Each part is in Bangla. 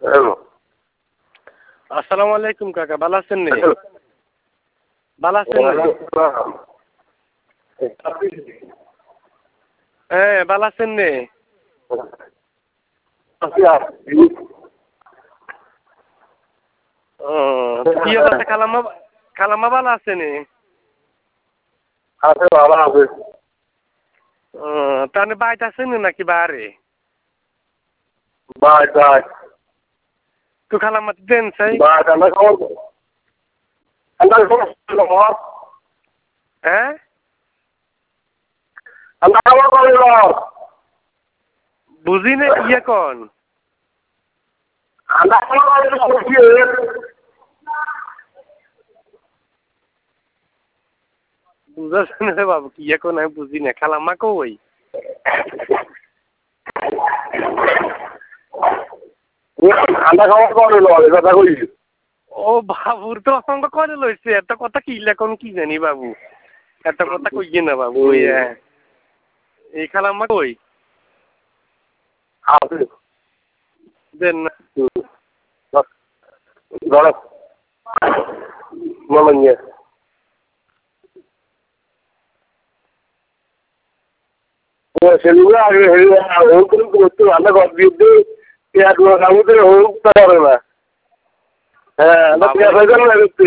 হ্যালো। আসসালামু আলাইকুম কাকা, ভালো আছেন নে? ভালো আছেন নে? হ্যাঁ, ভালো আছেন নে? ও কি অবস্থা? খালাম্মা ভালো আছে নে? আছে, ভালো আছে। ও তাহলে বাইতে আছেন নাকি বাহারে? বাই বাই। তো খালাম্মা দেন চাই? বাই, ঠান্ডা খবর। হ্যাঁ? ঠান্ডা খবর করিল। বুঝি না কি এখন? ঠান্ডা খবর করিল। বুঝাছেন রে বাবু, কি এখন আমি বুঝি না। খালাম্মা কই? ঠান্ডা খবর করিল, এই কথা কই। ও বাবুর তো অসংখ্য করে লইছে, এত কথা কি এখন কি জানি বাবু, এত কথা কইয়ে না বাবু। এই খালাম্মা কই? আছে। দেন না। গরম নিয়ে সেগুলো আগে হোম করতে ভালো ঘর দিয়ে পেঁয়াজ কামড়ে হোম পারে না। হ্যাঁ, পেঁয়াজ হয়ে যাবে না করতে।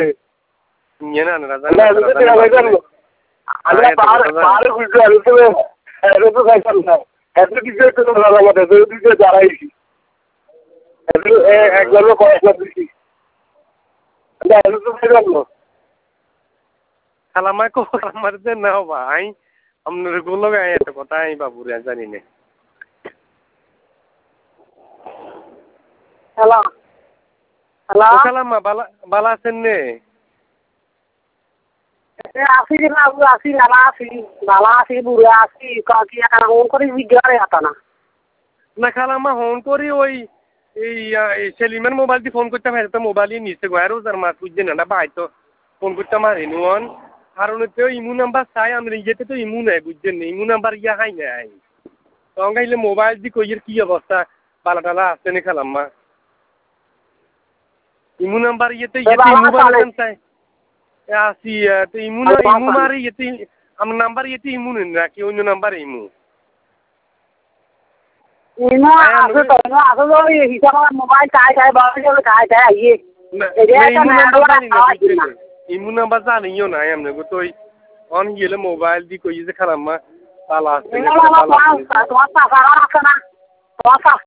পাহাড়ে বুঝতে পারি তো খাইতাম না। এত কিছু আমাদের দাঁড়াইছি একবার পড়াশোনা দিচ্ছি। খালাম্মা কো খালাম্মার দেন না ভাই, আপনার গুলো গায়ে এত কথা আমি বাবুরে জানি না। হ্যালো হ্যালো, খালাম্মা বালা আছেন নে? আছি রে বাবু, আছি, ভালো আছি, বুড়ো আছি, কি একটা ফোন করে জিজ্ঞাসা হতো না। না খালাম্মা ফোন করি ওই এই সেলিমের মোবাইল দিয়ে ফোন করতে পারি তো, মোবাইলই নিচে গো আরো যার মাছ বুঝছেন না ভাই, তো ফোন করতে পারি নুন কারণ তো ইমু নাম্বার চাই আমরা ইয়েতে তো ইমু নাই বুঝছেন না, ইমু নাম্বার ইয়া হাই নাই তখন গাইলে মোবাইল দিয়ে কইয়ের কি অবস্থা বালা টালা আসছে না খালাম্মা ইমু নাম্বার ইয়েতে ইমু বানাতেন চাই আসি তো ইমু মারি ইয়েতে আমার নাম্বার ইয়েতে ইমু নেন নাকি অন্য নাম্বার ইমু আছে তো, আছে তো, হিসাব মোবাইল খাই বাবা খাই আইয়ে ইমু নাম্বার জানিও নাই আমরা তো অন গেলে মোবাইল দিয়ে কই যে খালাম্মা বালা আসছে তোমার